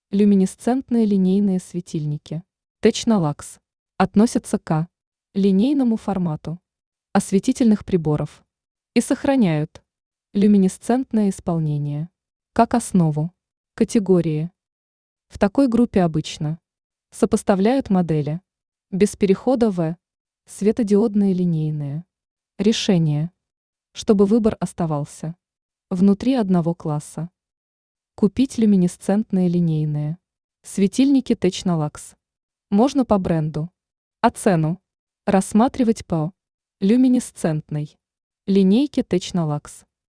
Люминесцентные линейные светильники Technolax относятся к линейному формату осветительных приборов и сохраняют люминесцентное исполнение как основу категории. В такой группе обычно сопоставляют модели без перехода в светодиодные линейные решения, чтобы выбор оставался внутри одного класса. Купить люминесцентные линейные светильники Technolax можно по бренду, а цену рассматривать по люминесцентной линейке Technolax.